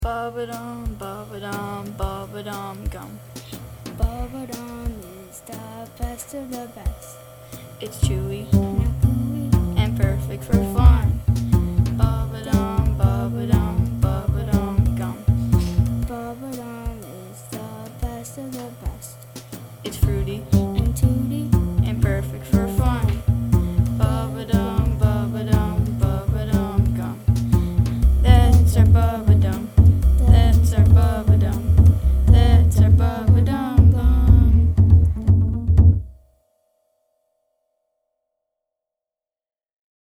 Bubbadum, bubbadum, bubbadum gum. Bubblegum is the best of the best. It's chewed